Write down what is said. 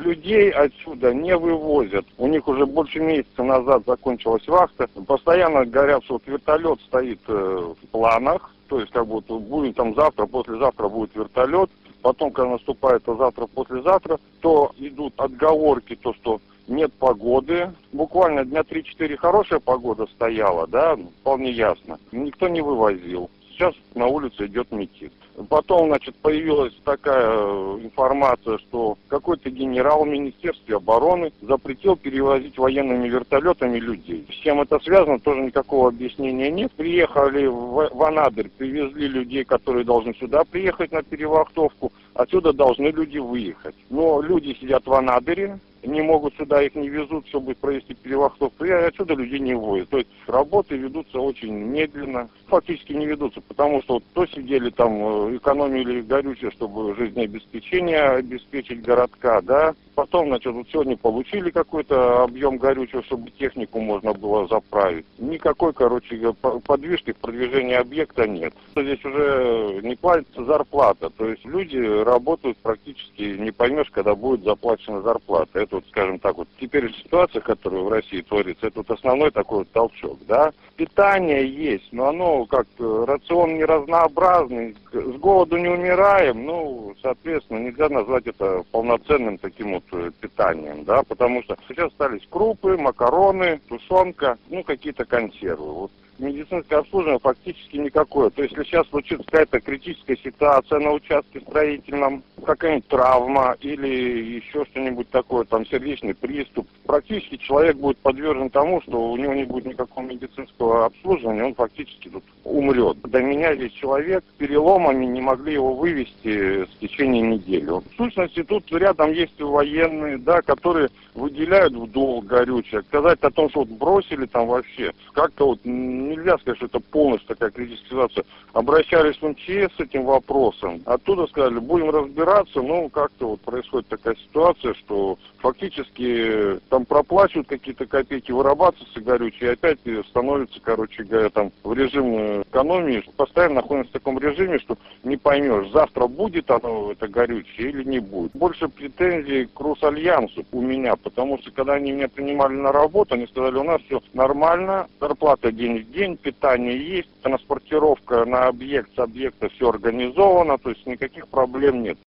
людей отсюда не вывозят. У них уже больше месяца назад закончилась вахта. Постоянно говорят, что вот вертолет стоит в планах. То есть как бы вот будет там завтра, послезавтра будет вертолет. Потом, когда наступает завтра, послезавтра, то идут отговорки, то, что нет погоды. Буквально дня 3-4 хорошая погода стояла, да, вполне ясно. Никто не вывозил. Сейчас на улице идет митинг. Потом, значит, появилась такая информация, что какой-то генерал в Министерстве обороны запретил перевозить военными вертолетами людей. С чем это связано, тоже никакого объяснения нет. Приехали в Анадырь, привезли людей, которые должны сюда приехать на перевахтовку. Отсюда должны люди выехать. Но люди сидят в Анадыре, не могут сюда, их не везут, чтобы провести перевахтовку, и отсюда людей не вводят. То есть работы ведутся очень медленно, фактически не ведутся, потому что вот то сидели там, экономили горючее, чтобы жизнеобеспечение обеспечить городка, да. Потом, значит, вот сегодня получили какой-то объем горючего, чтобы технику можно было заправить. Никакой, короче, подвижки в продвижении объекта нет. Здесь уже не платится зарплата, то есть люди работают практически, не поймешь, когда будет заплачена зарплата. Это вот, скажем так, вот теперь ситуация, которая в России творится, это вот основной такой вот толчок, да. Питание есть, но оно как-то, рацион не разнообразный, с голоду не умираем, ну, соответственно, нельзя назвать это полноценным таким вот питанием, да, потому что сейчас остались крупы, макароны, тушенка, ну, какие-то консервы. Вот медицинское обслуживание фактически никакое. То есть, если сейчас случится какая-то критическая ситуация на участке строительном, какая-нибудь травма или еще что-нибудь такое, там сердечный приступ, практически человек будет подвержен тому, что у него не будет никакого медицинского обслуживания, он фактически тут умрет. До меня здесь человек с переломами, не могли его вывести в течение недели. В сущности, тут рядом есть военные, да, которые выделяют в долг горючее. Сказать о том, что вот бросили там вообще, как-то вот нельзя сказать, что это полностью такая критическая ситуация. Обращались в МЧС с этим вопросом. Оттуда сказали, будем разбираться, но как-то вот происходит такая ситуация, что фактически там проплачивают какие-то копейки, вырабатывается горючее, и опять становится, короче говоря, там в режим экономии. Постоянно находимся в таком режиме, что не поймешь, завтра будет оно, это горючее, или не будет. Больше претензий к Русальянсу у меня, потому что когда они меня принимали на работу, они сказали, у нас все нормально, зарплата день в день, питание есть, транспортировка на объект, с объекта все организовано, то есть никаких проблем нет.